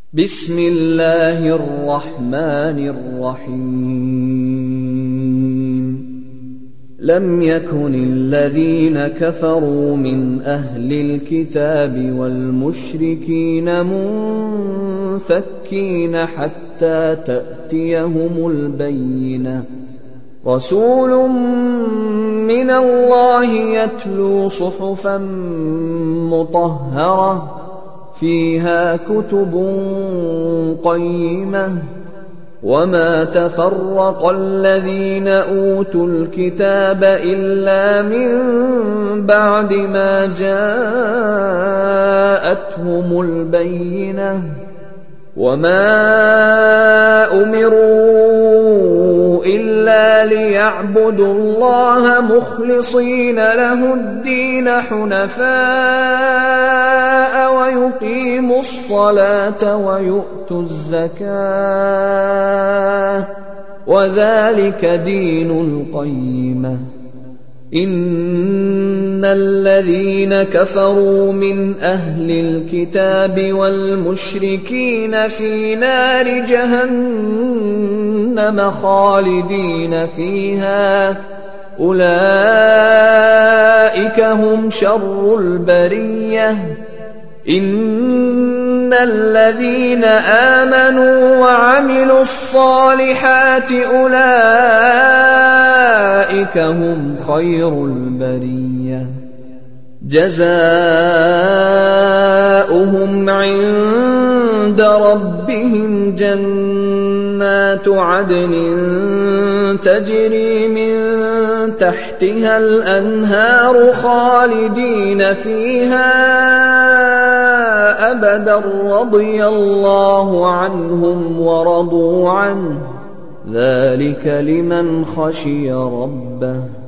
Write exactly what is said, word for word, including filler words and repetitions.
بسم الله الرحمن الرحيم لم يكن الذين كفروا من أهل الكتاب والمشركين منفكين حتى تأتيهم البينة رسول من الله يتلو صحفا مطهرة فيها كتب قيمة وما تفرق الذين أوتوا الكتاب إلا من بعد ما جاءتهم البينة وما أمروا إلا ليعبدوا الله مخلصين له الدين حنفاء ويقيموا الصلاة ويؤتوا الزكاة وذلك دين القيمة إن الذين كفروا من أهل الكتاب والمشركين في نار جهنم خالدين فيها أولئك هم شر البرية إن الذين آمنوا وعملوا الصالحات أولئك هم خير البرية جزاؤهم عند ربهم جنات عدن تجري من تحتها الأنهار خالدين فيها أبدا رضي الله عنهم ورضوا عنه ذلك لمن خشي ربه